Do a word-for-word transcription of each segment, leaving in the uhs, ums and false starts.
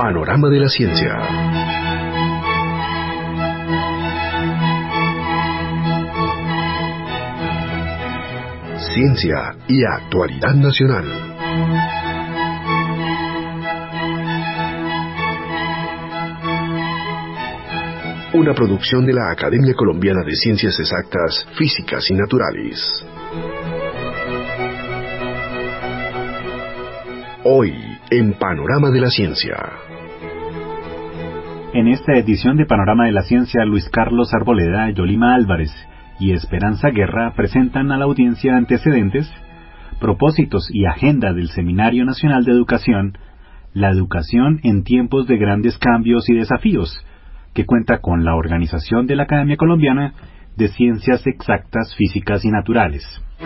Panorama de la Ciencia. Ciencia y actualidad nacional. Una producción de la Academia Colombiana de Ciencias Exactas, Físicas y Naturales. Hoy, en Panorama de la Ciencia. En esta edición de Panorama de la Ciencia, Luis Carlos Arboleda, Yolima Álvarez y Esperanza Guerra presentan a la audiencia antecedentes, propósitos y agenda del Seminario Nacional de Educación, la educación en tiempos de grandes cambios y desafíos, que cuenta con la organización de la Academia Colombiana de Ciencias Exactas, Físicas y Naturales.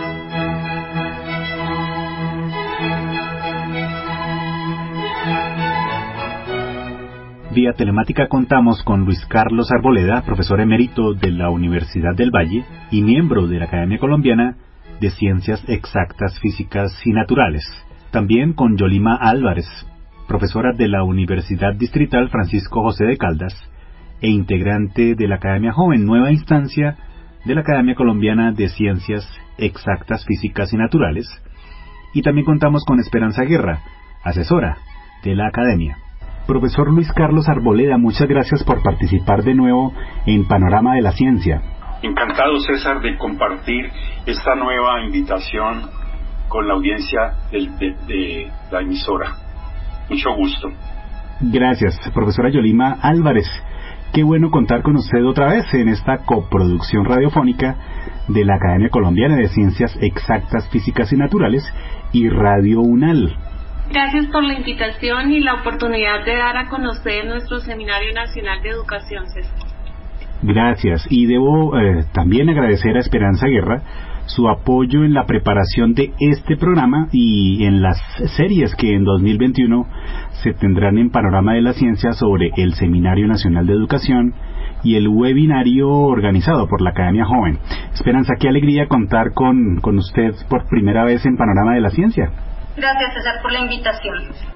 Vía telemática contamos con Luis Carlos Arboleda, profesor emérito de la Universidad del Valle y miembro de la Academia Colombiana de Ciencias Exactas, Físicas y Naturales. También con Yolima Álvarez, profesora de la Universidad Distrital Francisco José de Caldas e integrante de la Academia Joven, nueva instancia de la Academia Colombiana de Ciencias Exactas, Físicas y Naturales. Y también contamos con Esperanza Guerra, asesora de la Academia. Profesor Luis Carlos Arboleda, muchas gracias por participar de nuevo en Panorama de la Ciencia. Encantado, César, de compartir esta nueva invitación con la audiencia de, de, de la emisora. Mucho gusto. Gracias, profesora Yolima Álvarez. Qué bueno contar con usted otra vez en esta coproducción radiofónica de la Academia Colombiana de Ciencias Exactas, Físicas y Naturales y Radio UNAL. Gracias por la invitación y la oportunidad de dar a conocer nuestro Seminario Nacional de Educación, César. Gracias, y debo eh, también agradecer a Esperanza Guerra su apoyo en la preparación de este programa y en las series que en dos mil veintiuno se tendrán en Panorama de la Ciencia sobre el Seminario Nacional de Educación y el webinario organizado por la Academia Joven. Esperanza, qué alegría contar con, con usted por primera vez en Panorama de la Ciencia. Gracias, César, por la invitación.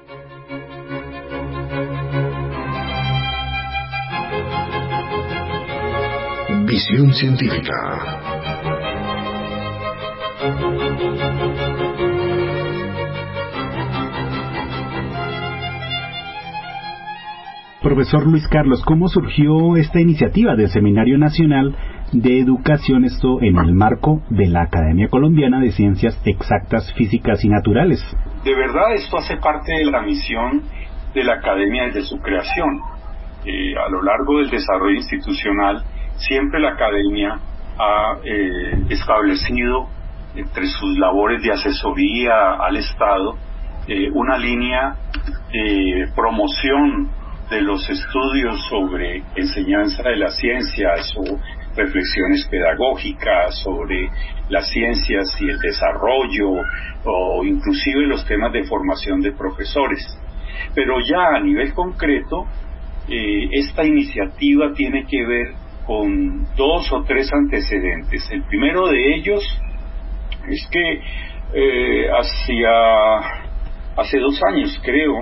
Visión científica. Profesor Luis Carlos, ¿cómo surgió esta iniciativa del Seminario Nacional de Educación, esto en el marco de la Academia Colombiana de Ciencias Exactas, Físicas y Naturales? De verdad, esto hace parte de la misión de la Academia desde su creación. Eh, a lo largo del desarrollo institucional, siempre la Academia ha eh, establecido entre sus labores de asesoría al Estado eh, una línea de promoción de los estudios sobre enseñanza de las ciencias o reflexiones pedagógicas sobre las ciencias y el desarrollo o inclusive los temas de formación de profesores. Pero ya a nivel concreto, eh, esta iniciativa tiene que ver con dos o tres antecedentes. El primero de ellos es que eh, hacia, hace dos años creo,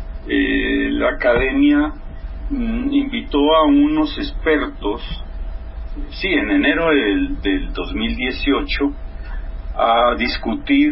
eh, la Academia mm, invitó a unos expertos, sí, en enero del, del dos mil dieciocho, a discutir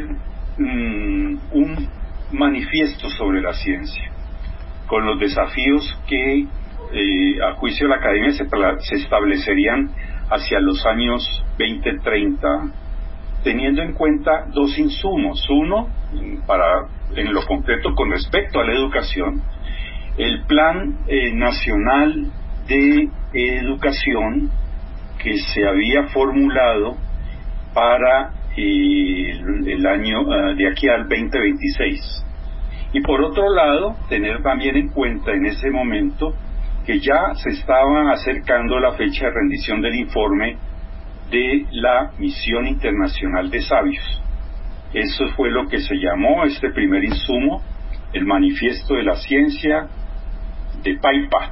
mm, un manifiesto sobre la ciencia, con los desafíos que, eh, a juicio de la Academia, se, se establecerían hacia los años veinte treinta, teniendo en cuenta dos insumos. Uno, para en lo concreto con respecto a la educación, el Plan eh, Nacional de Educación que se había formulado para eh, el, el año uh, de aquí al veinte veintiséis. Y por otro lado, tener también en cuenta en ese momento que ya se estaba acercando la fecha de rendición del informe de la Misión Internacional de Sabios. Eso fue lo que se llamó este primer insumo, el Manifiesto de la Ciencia de Paipa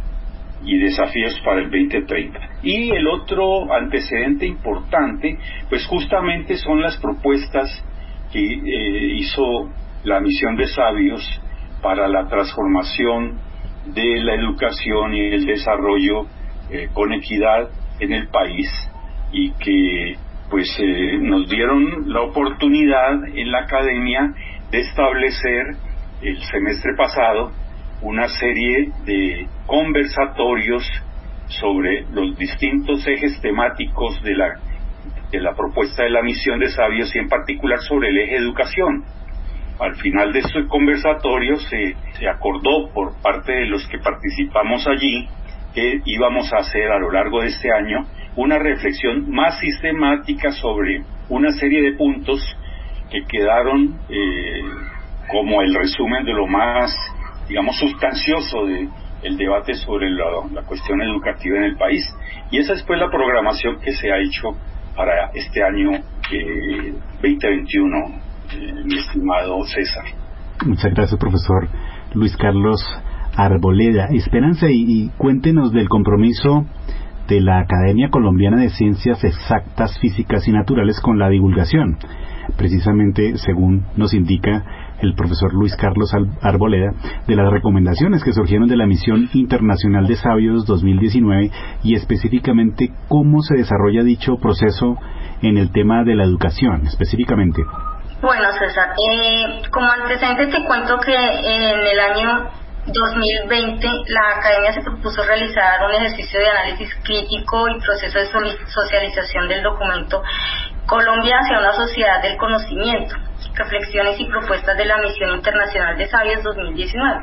y Desafíos para el veinte treinta. Y el otro antecedente importante, pues justamente son las propuestas que eh, hizo la Misión de Sabios para la transformación de la educación y el desarrollo eh, con equidad en el país, y que pues eh, nos dieron la oportunidad en la academia de establecer el semestre pasado una serie de conversatorios sobre los distintos ejes temáticos de la, de la propuesta de la misión de Sabios, y en particular sobre el eje educación. Al final de este conversatorio se, se acordó por parte de los que participamos allí que íbamos a hacer a lo largo de este año una reflexión más sistemática sobre una serie de puntos que quedaron eh, como el resumen de lo más, digamos, sustancioso de el debate sobre la, la cuestión educativa en el país. Y esa es pues la programación que se ha hecho para este año eh, veinte veintiuno, eh, mi estimado César. Muchas gracias, profesor Luis Carlos Arboleda. Esperanza, y, y cuéntenos del compromiso de la Academia Colombiana de Ciencias Exactas, Físicas y Naturales con la divulgación. Precisamente, según nos indica el profesor Luis Carlos Arboleda, de las recomendaciones que surgieron de la Misión Internacional de Sabios dos mil diecinueve, y específicamente cómo se desarrolla dicho proceso en el tema de la educación, específicamente. Bueno, César, eh, como antecedente te cuento que en el año dos mil veinte la Academia se propuso realizar un ejercicio de análisis crítico y proceso de socialización del documento Colombia hacia una sociedad del conocimiento, reflexiones y propuestas de la Misión Internacional de Sabios dos mil diecinueve.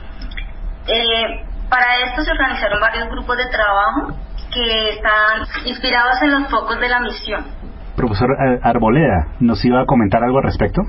Eh, para esto se organizaron varios grupos de trabajo que están inspirados en los focos de la misión. Profesor Arboleda, ¿nos iba a comentar algo al respecto?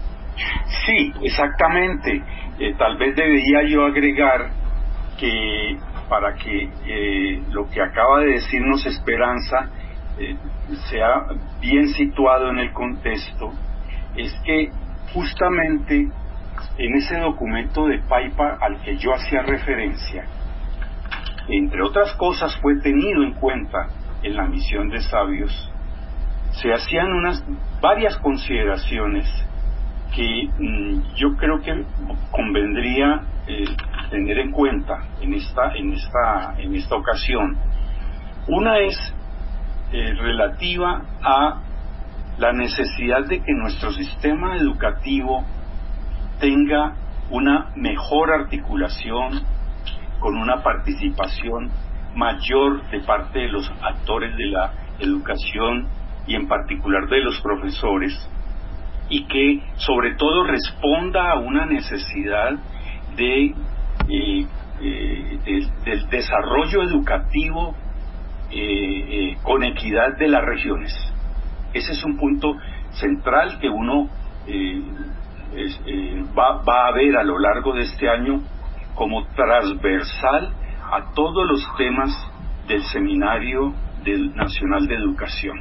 Sí, exactamente. Eh, tal vez debería yo agregar que para que eh, lo que acaba de decirnos Esperanza eh, sea bien situado en el contexto, es que justamente en ese documento de Paipa al que yo hacía referencia, entre otras cosas, fue tenido en cuenta en la misión de Sabios, se hacían unas varias consideraciones que mmm, yo creo que convendría eh, tener en cuenta en esta en esta en esta ocasión. Una es eh, relativa a la necesidad de que nuestro sistema educativo tenga una mejor articulación con una participación mayor de parte de los actores de la educación y en particular de los profesores, y que sobre todo responda a una necesidad de, eh, eh, de del desarrollo educativo eh, eh, con equidad de las regiones. Ese es un punto central que uno eh, es, eh, va, va a ver a lo largo de este año como transversal a todos los temas del Seminario de, Nacional de Educación.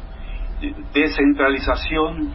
Descentralización,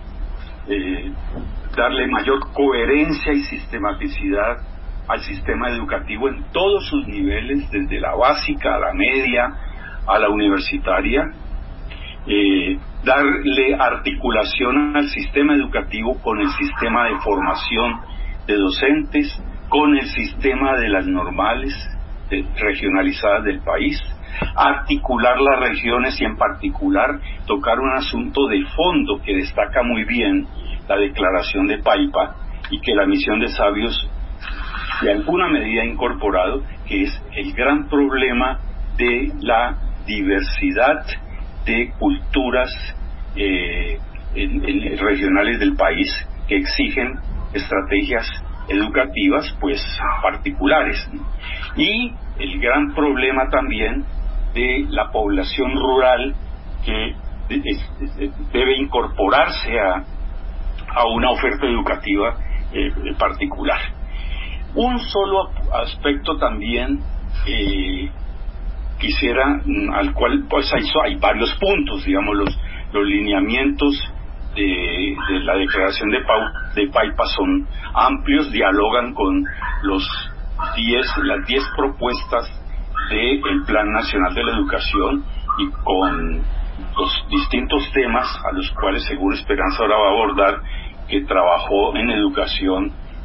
eh, darle mayor coherencia y sistematicidad al sistema educativo en todos sus niveles, desde la básica a la media a la universitaria, eh, darle articulación al sistema educativo con el sistema de formación de docentes, con el sistema de las normales de, regionalizadas del país, articular las regiones y en particular tocar un asunto de fondo que destaca muy bien la declaración de Paipa y que la misión de Sabios de alguna medida ha incorporado, que es el gran problema de la diversidad de culturas eh, en, en regionales del país que exigen estrategias educativas pues particulares, ¿no? Y el gran problema también de la población rural que debe incorporarse a, a una oferta educativa eh, particular. Un solo aspecto también eh, quisiera, al cual pues hay, hay varios puntos, digamos, los, los lineamientos de, de la declaración de, Pau, de Paipa son amplios, dialogan con los diez, las diez propuestas del Plan Nacional de la Educación y con los distintos temas a los cuales seguro Esperanza ahora va a abordar, que trabajó en educación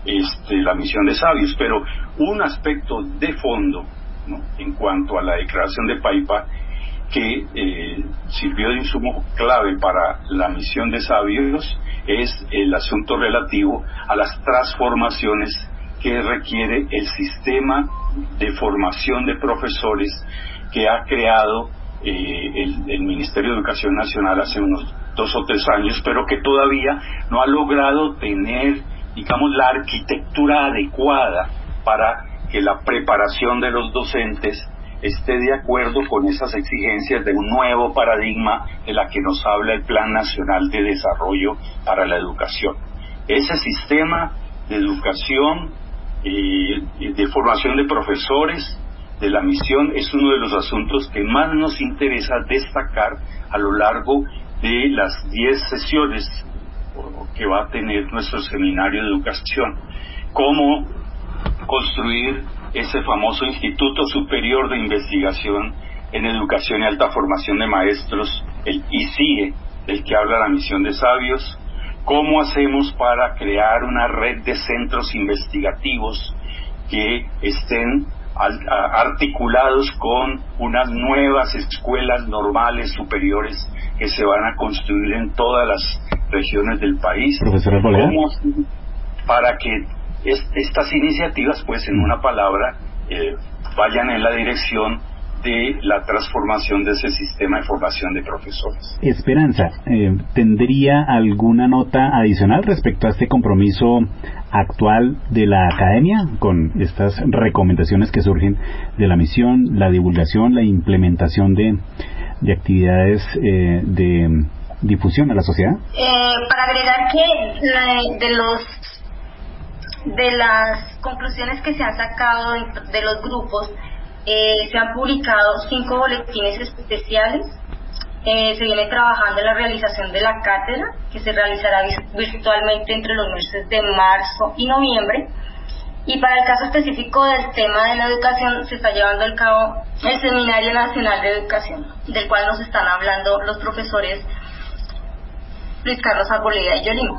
este, la misión de Sabios. Pero un aspecto de fondo, ¿no?, en cuanto a la declaración de Paipa, que eh, sirvió de insumo clave para la misión de Sabios, es el asunto relativo a las transformaciones que requiere el sistema de formación de profesores que ha creado eh, el, el Ministerio de Educación Nacional hace unos dos o tres años, pero que todavía no ha logrado tener, digamos, la arquitectura adecuada para que la preparación de los docentes esté de acuerdo con esas exigencias de un nuevo paradigma de la que nos habla el Plan Nacional de Desarrollo para la Educación. Ese sistema de educación, eh, de formación de profesores, de la misión, es uno de los asuntos que más nos interesa destacar a lo largo de las diez sesiones que va a tener nuestro seminario de educación. Cómo construir ese famoso Instituto Superior de Investigación en Educación y Alta Formación de Maestros, el I C I E, del que habla la misión de Sabios. Cómo hacemos para crear una red de centros investigativos que estén articulados con unas nuevas escuelas normales superiores que se van a construir en todas las regiones del país. Profesor Arboleda. ¿Cómo para que est- estas iniciativas, pues en una palabra, eh, vayan en la dirección de la transformación de ese sistema de formación de profesores? Esperanza, eh, ¿tendría alguna nota adicional respecto a este compromiso actual de la academia con estas recomendaciones que surgen de la misión, la divulgación, la implementación de, de actividades eh, de difusión a la sociedad? Eh, para agregar que la, de los de las conclusiones que se han sacado de los grupos, eh, se han publicado cinco boletines especiales. Eh, se viene trabajando en la realización de la cátedra, que se realizará virtualmente entre los meses de marzo y noviembre. Y para el caso específico del tema de la educación, se está llevando a cabo el Seminario Nacional de Educación, del cual nos están hablando los profesores Luis Carlos Arboleda y Yolima.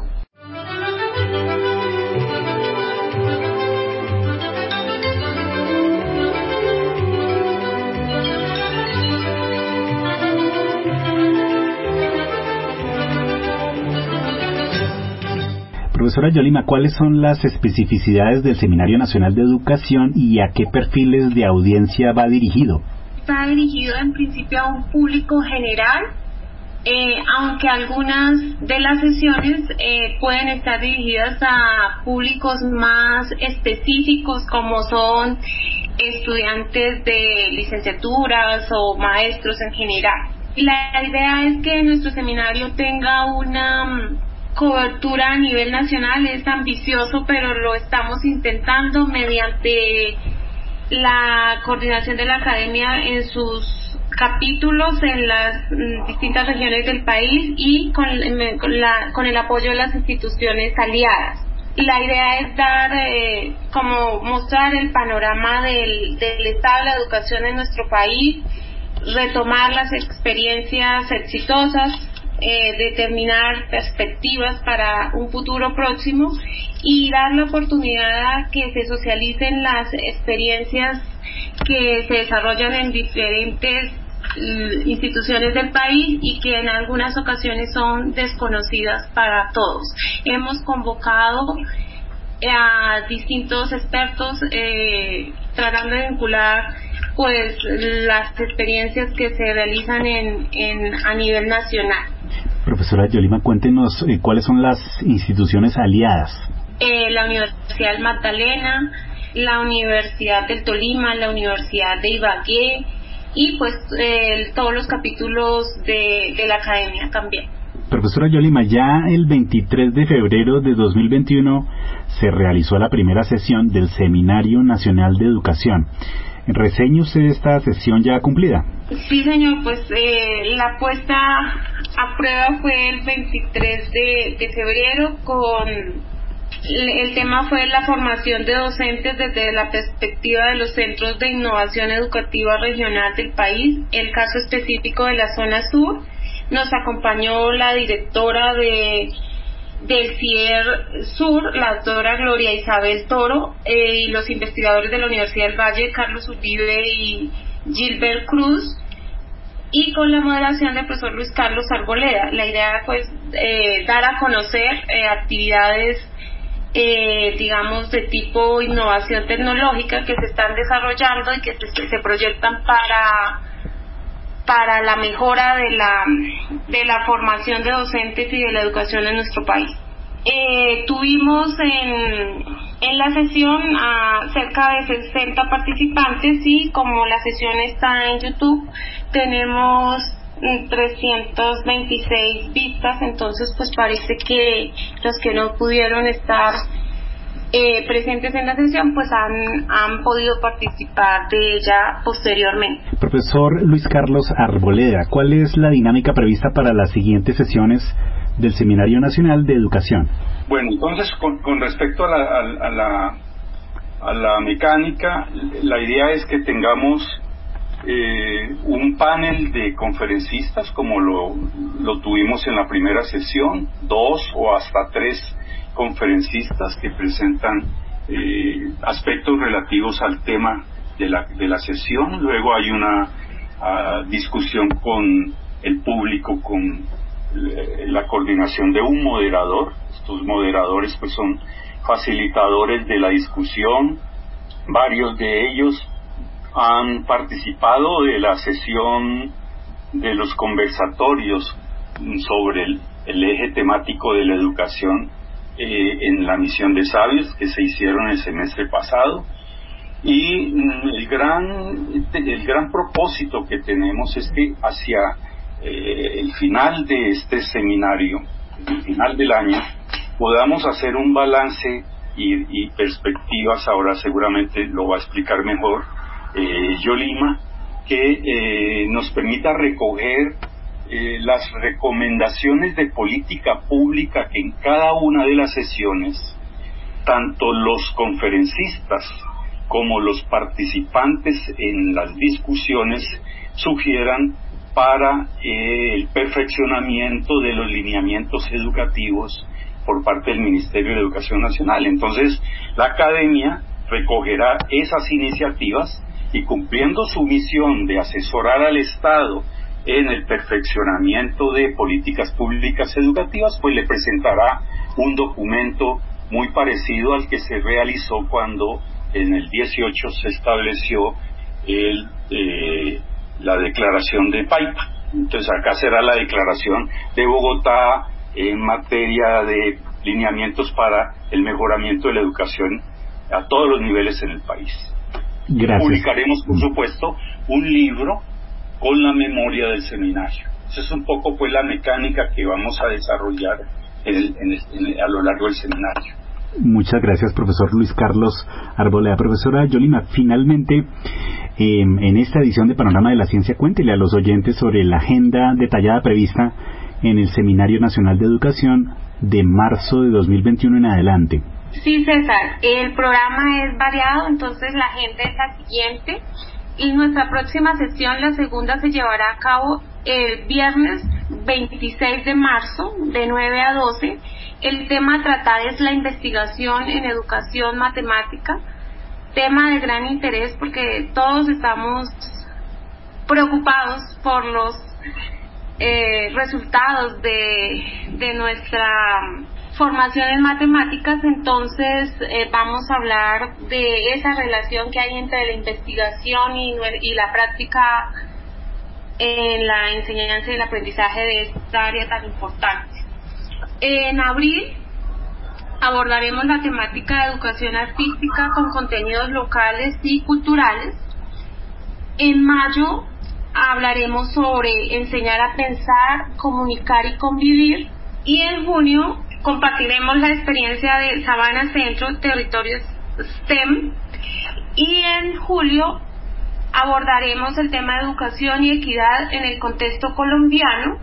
Profesora Yolima, ¿cuáles son las especificidades del Seminario Nacional de Educación y a qué perfiles de audiencia va dirigido? Está dirigido en principio a un público general, eh, aunque algunas de las sesiones eh, pueden estar dirigidas a públicos más específicos, como son estudiantes de licenciaturas o maestros en general. La idea es que nuestro seminario tenga una cobertura a nivel nacional. Es ambicioso, pero lo estamos intentando mediante la coordinación de la academia en sus capítulos en las distintas regiones del país y con, con, la, con el apoyo de las instituciones aliadas. La idea es dar, eh, como mostrar el panorama del, del estado de la educación en nuestro país, retomar las experiencias exitosas, Eh, determinar perspectivas para un futuro próximo y dar la oportunidad a que se socialicen las experiencias que se desarrollan en diferentes uh, instituciones del país y que en algunas ocasiones son desconocidas para todos. Hemos convocado a distintos expertos eh, tratando de vincular pues las experiencias que se realizan en, en a nivel nacional. Profesora Yolima, cuéntenos eh, cuáles son las instituciones aliadas. Eh, la Universidad del Magdalena, la Universidad del Tolima, la Universidad de Ibagué y pues eh, todos los capítulos de, de la academia también. Profesora Yolima, ya el veintitrés de febrero de dos mil veintiuno se realizó la primera sesión del Seminario Nacional de Educación. ¿Reseña usted esta sesión ya cumplida? Sí, señor, pues eh, la puesta a prueba fue el veintitrés de febrero con el tema fue la formación de docentes desde la perspectiva de los centros de innovación educativa regional del país, el caso específico de la zona sur. Nos acompañó la directora de del CIER Sur, la doctora Gloria Isabel Toro, eh, y los investigadores de la Universidad del Valle, Carlos Uribe y Gilbert Cruz, y con la moderación del profesor Luis Carlos Arboleda. La idea, pues, eh, dar a conocer eh, actividades, eh, digamos, de tipo innovación tecnológica que se están desarrollando y que se, se proyectan para para la mejora de la de la formación de docentes y de la educación en nuestro país. Eh, tuvimos en, en la sesión a cerca de sesenta participantes, y como la sesión está en YouTube, tenemos trescientas veintiséis vistas, entonces pues parece que los que no pudieron estar eh, presentes en la sesión pues han, han podido participar de ella posteriormente. Profesor Luis Carlos Arboleda, ¿cuál es la dinámica prevista para las siguientes sesiones del Seminario Nacional de Educación? Bueno, entonces con, con respecto a la, a, a la a la mecánica, la idea es que tengamos eh, un panel de conferencistas como lo, lo tuvimos en la primera sesión, dos o hasta tres conferencistas que presentan eh, aspectos relativos al tema de la, de la sesión. Luego hay una uh, discusión con el público, con la coordinación de un moderador. Estos moderadores pues son facilitadores de la discusión. Varios de ellos han participado de la sesión de los conversatorios sobre el, el eje temático de la educación eh, en la misión de sabios que se hicieron el semestre pasado. Y el gran el gran propósito que tenemos es que hacia eh, el final de este seminario, el final del año, podamos hacer un balance y, y perspectivas. Ahora seguramente lo va a explicar mejor eh, Yolima, que eh, nos permita recoger eh, las recomendaciones de política pública que en cada una de las sesiones tanto los conferencistas como los participantes en las discusiones sugieran para eh, el perfeccionamiento de los lineamientos educativos por parte del Ministerio de Educación Nacional. Entonces, la academia recogerá esas iniciativas y, cumpliendo su misión de asesorar al Estado en el perfeccionamiento de políticas públicas educativas, pues le presentará un documento muy parecido al que se realizó cuando en el dieciocho se estableció el, eh, la declaración de Paipa. Entonces acá será la declaración de Bogotá en materia de lineamientos para el mejoramiento de la educación a todos los niveles en el país. Gracias. Publicaremos, por supuesto, un libro con la memoria del seminario. Esa es un poco pues la mecánica que vamos a desarrollar en el, en el, en el, a lo largo del seminario. Muchas gracias, profesor Luis Carlos Arboleda. Profesora Yolima, finalmente, eh, en esta edición de Panorama de la Ciencia, cuéntele a los oyentes sobre la agenda detallada prevista en el Seminario Nacional de Educación de marzo de dos mil veintiuno en adelante. Sí, César, el programa es variado, entonces la agenda es la siguiente, y nuestra próxima sesión, la segunda, se llevará a cabo el viernes veintiséis de marzo de nueve a doce. El tema a tratar es la investigación en educación matemática, tema de gran interés porque todos estamos preocupados por los eh, resultados de, de nuestra formación en matemáticas. Entonces eh, vamos a hablar de esa relación que hay entre la investigación y, y la práctica en la enseñanza y el aprendizaje de esta área tan importante. En abril abordaremos la temática de educación artística con contenidos locales y culturales. En mayo hablaremos sobre enseñar a pensar, comunicar y convivir. Y en junio compartiremos la experiencia de Sabana Centro, territorios STEM. Y en julio abordaremos el tema de educación y equidad en el contexto colombiano.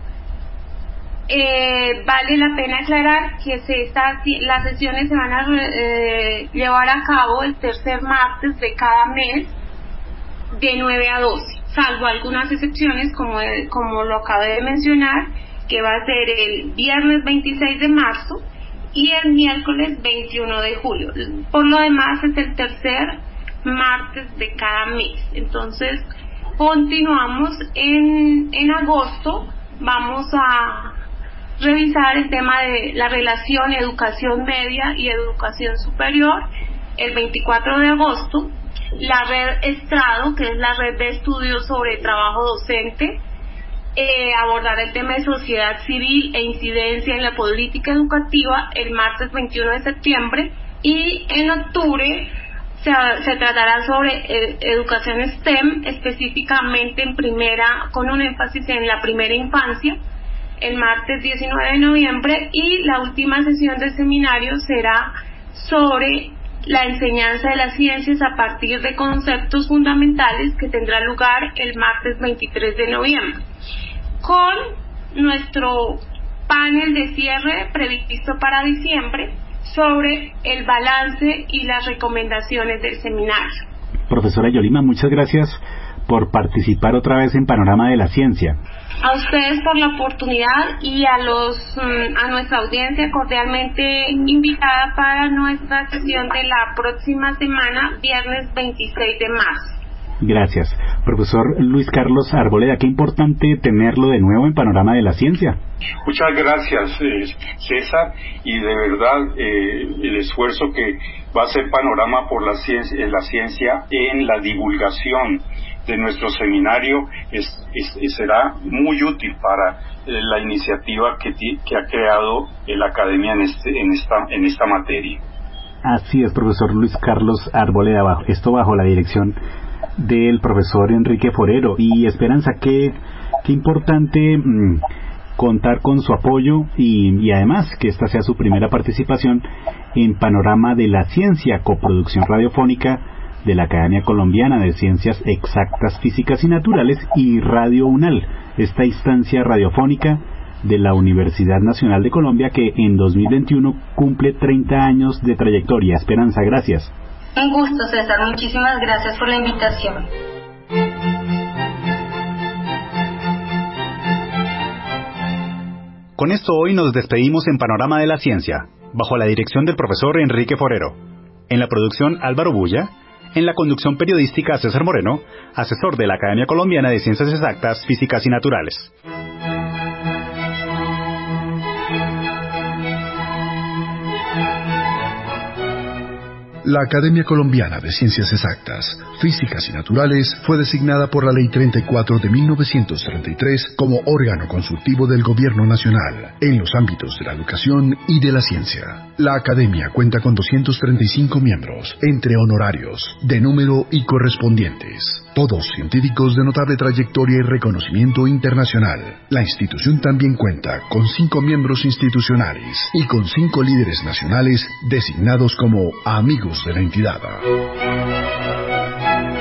Eh, vale la pena aclarar que se está, las sesiones se van a eh, llevar a cabo el tercer martes de cada mes de nueve a doce, salvo algunas excepciones como, como lo acabé de mencionar, que va a ser el viernes veintiséis de marzo y el miércoles veintiuno de julio. Por lo demás es el tercer martes de cada mes. Entonces continuamos en, en agosto. Vamos a revisar el tema de la relación educación media y educación superior el veinticuatro de agosto. La red Estrado, que es la red de estudios sobre trabajo docente, eh, abordar el tema de sociedad civil e incidencia en la política educativa el martes veintiuno de septiembre, y en octubre se, se tratará sobre eh, educación STEM, específicamente en primera, con un énfasis en la primera infancia, el martes diecinueve de noviembre, y la última sesión del seminario será sobre la enseñanza de las ciencias a partir de conceptos fundamentales, que tendrá lugar el martes veintitrés de noviembre, con nuestro panel de cierre previsto para diciembre sobre el balance y las recomendaciones del seminario. Profesora Yolima, muchas gracias por participar otra vez en Panorama de la Ciencia. A ustedes por la oportunidad y a los a nuestra audiencia cordialmente invitada para nuestra sesión de la próxima semana, viernes veintiséis de marzo. Gracias. Profesor Luis Carlos Arboleda, qué importante tenerlo de nuevo en Panorama de la Ciencia. Muchas gracias, eh, César, y de verdad eh, el esfuerzo que va a hacer Panorama por la ciencia, en la ciencia en la divulgación de nuestro seminario es, es, es, será muy útil para eh, la iniciativa que, que ha creado la Academia en, este, en, esta, en esta materia. Así es, profesor Luis Carlos Arboleda, bajo, esto bajo la dirección del profesor Enrique Forero. Y Esperanza, qué, qué importante mmm, contar con su apoyo y, y además que esta sea su primera participación en Panorama de la Ciencia, coproducción radiofónica de la Academia Colombiana de Ciencias Exactas, Físicas y Naturales y Radio UNAL, esta instancia radiofónica de la Universidad Nacional de Colombia que en dos mil veintiuno cumple treinta años de trayectoria. Esperanza, gracias. Un gusto, César. Muchísimas gracias por la invitación. Con esto hoy nos despedimos en Panorama de la Ciencia, bajo la dirección del profesor Enrique Forero. En la producción Álvaro Bulla. En la conducción periodística César Moreno, asesor de la Academia Colombiana de Ciencias Exactas, Físicas y Naturales. La Academia Colombiana de Ciencias Exactas, Físicas y Naturales fue designada por la Ley treinta y cuatro de mil novecientos treinta y tres como órgano consultivo del Gobierno Nacional en los ámbitos de la educación y de la ciencia. La Academia cuenta con doscientos treinta y cinco miembros, entre honorarios, de número y correspondientes, todos científicos de notable trayectoria y reconocimiento internacional. La institución también cuenta con cinco miembros institucionales y con cinco líderes nacionales designados como amigos de la entidad.